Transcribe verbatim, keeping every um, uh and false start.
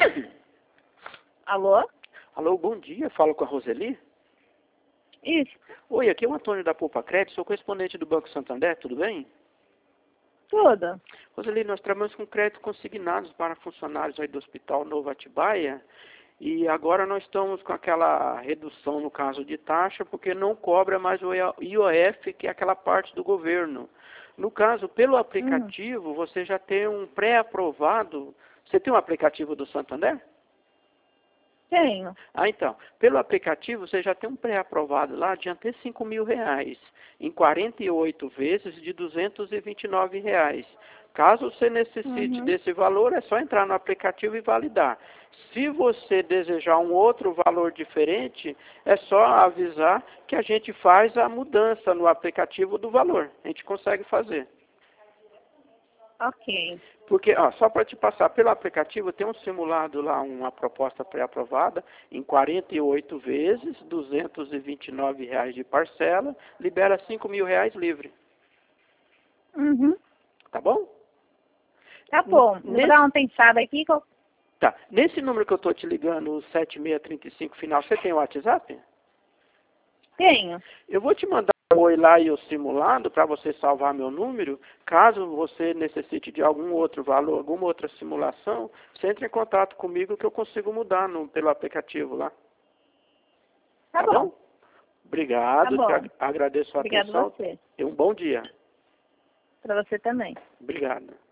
Alô? Alô, bom dia. Falo com a Roseli? Isso. Oi, aqui é o Antônio da Poupa Crédito, sou correspondente do Banco Santander, tudo bem? Tudo. Roseli, nós trabalhamos com crédito consignados para funcionários aí do Hospital Novo Atibaia e agora nós estamos com aquela redução no caso de taxa porque não cobra mais o I O F, que é aquela parte do governo. No caso, pelo aplicativo, Hum. você já tem um pré-aprovado. Você tem um aplicativo do Santander? Tenho. Ah, então, pelo aplicativo você já tem um pré-aprovado lá de até cinco mil reais, em quarenta e oito vezes de duzentos e vinte e nove reais. Caso você necessite Uhum. desse valor, é só entrar no aplicativo e validar. Se você desejar um outro valor diferente, é só avisar que a gente faz a mudança no aplicativo do valor. A gente consegue fazer. Ok. Porque, ó, só para te passar, pelo aplicativo tem um simulado lá, uma proposta pré-aprovada, em quarenta e oito vezes, duzentos e vinte e nove reais de parcela, libera cinco mil reais livre. Uhum. Tá bom? Tá bom. N Eu vou nesse, dar uma pensada aqui. Que eu... tá. Nesse número que eu estou te ligando, o sete seis três cinco final, você tem o WhatsApp? Tenho. Eu vou te mandar o oi lá e o simulado para você salvar meu número. Caso você necessite de algum outro valor, alguma outra simulação, você entre em contato comigo que eu consigo mudar no, pelo aplicativo lá. Tá, Tá bom. bom? Obrigado, Tá te bom. ag agradeço a Obrigado atenção você. e um bom dia. Pra você também. Obrigado.